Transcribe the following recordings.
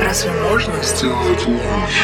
Разве можно сделать лучше?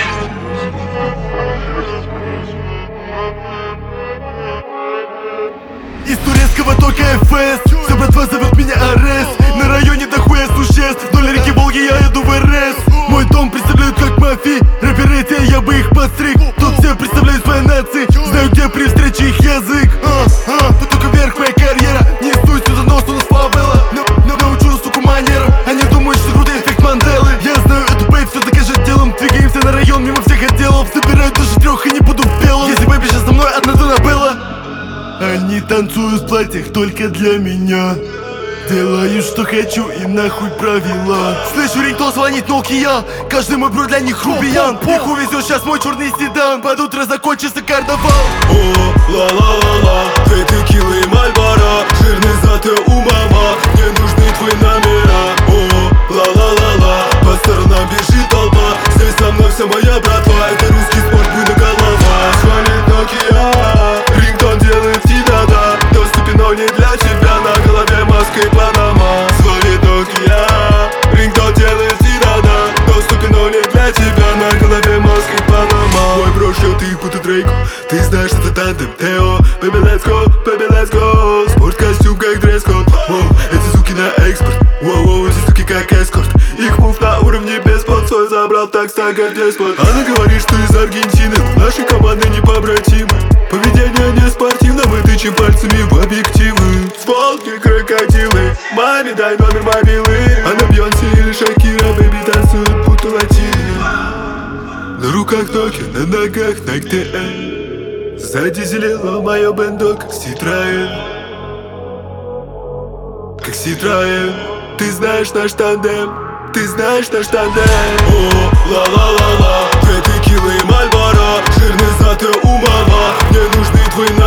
Из турецкого только ФС. Вся братва зовет меня Арес. На районе дохуя существ. Вдоль реки Волги я иду в РС. Мой дом представляют как мафии. Рэперы те, я бы их подстриг. Тут все представляют свои нации. Знаю, где при встрече их язык. Тут только вверх моя карьера. Не стой сюда, нос у нас фавела. Научу, суку, манерам. Они думают, что крутой эффект Манделы. Я знаю эту бейб, все докажет делом. Двигаемся на район мимо всех отделов. Собираю даже трех и не буду в белом. Если бэйби сейчас со мной, одна тона была. Они танцуют в платьях только для меня. Делаю, что хочу, и нахуй правила. Слышу, рингтон звонит Nokia. Каждый мой бро для них рубиян. Их увезет сейчас мой черный седан. Под утро закончится карнавал. О, ла-ла-ла-ла, две текилы и Мальборо. Жирный зад у мама, мне нужны твои номера. О, ла-ла-ла-ла, по сторонам бежит толпа. Здесь со мной вся моя братва. Это русский спорт, буйная голова. Звонит Nokia, рингтон делает тебя, да. Доступен, но не для тебя. На голове маска и Панама. Звонит Nokia, рингтон делает тебя, да. Доступен, но не для тебя. На голове маска и Панама. Мой бро шлет их будто Дрейку. Ты знаешь, это тандем Тео. Baby, let's go. Спорт-костюм как дресс-код. Эти суки на экспорт. Воу, эти суки как эскорт. Их мув на уровне без под. Свой забрал, так стагер деспот. Она говорит, что из Аргентины. Наши команды не побратимы. Поведение не спортивно, мы тычем пальцами в объективы. Волки, крокодилы. Маме дай номер мобилы. Она Бьонси или Шакира. Бэби танцуют будто латины. На руках Ноки, на ногах Nike TN. Сзади зелено мое бендо, как Citroen. Как Citroen. Ты знаешь наш тандем. Ты знаешь наш тандем. О, ла-ла-ла-ла, две текилы и Мальборо. Жирный зад у мама, мне нужны твои